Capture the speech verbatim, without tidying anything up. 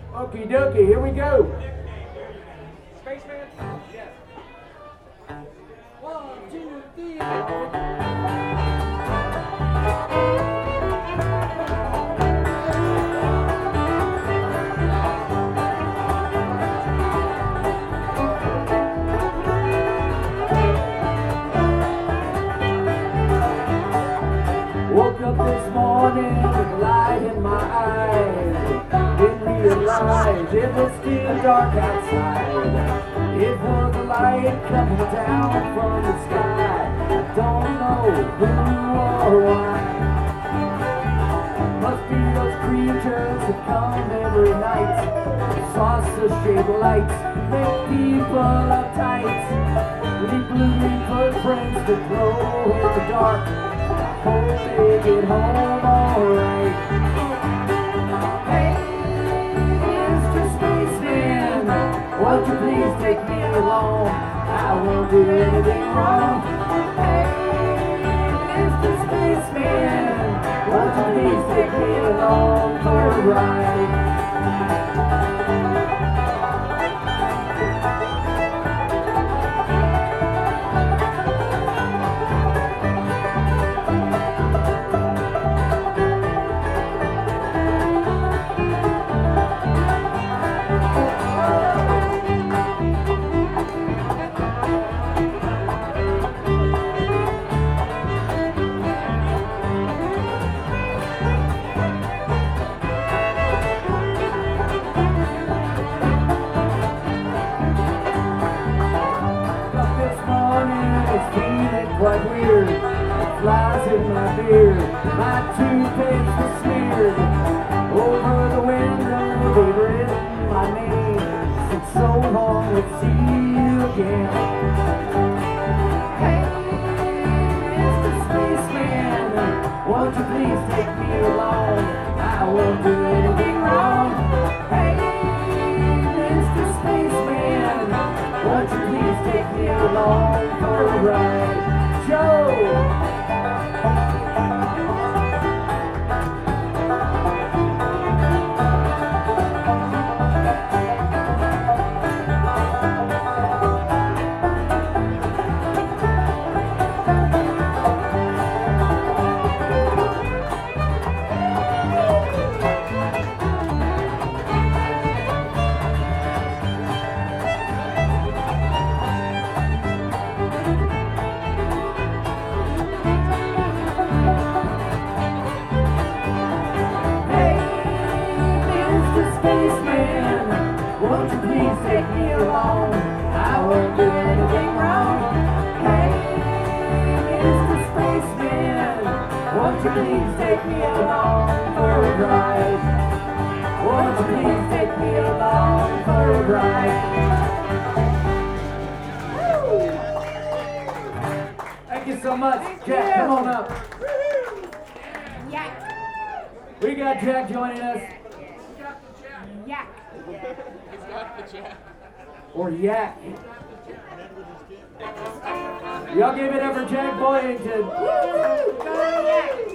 Okie dokie, here we go. Spaceman? Yes. One, two, three. Woke up this morning with light in my eyes. Didn't realize it was still dark outside. It was a light coming down from the sky. I don't know who or why. Must be those creatures that come every night. Saucer-shaped lights make people uptight. Really blue footprints that glow in the dark. I hope they get home alright. Hey, Mister Spaceman, won't you please take me along? I won't do anything wrong. Hey, Mister Spaceman, won't you please take me along for a ride? Quite weird, flies in my beard. My toothpaste was smeared over the window. They've written my name. Since so long, let's see you again. Hey, Mister Spaceman, won't you please take me along? I won't do anything wrong. Hey, Mister Spaceman, won't you please take me along for a ride? Joe! Won't you please take me along? I won't do anything wrong. Hey, Mister Spaceman, won't you please take me along for a ride? Won't you please take me along for a ride? Woo! Thank you so much. Thank Jack, you. Come on up. Yak. We got Jack joining us. Yak. He's got the jack. Or Yak. Y'all give it up for Jack Boyington. Woo! Go Yak.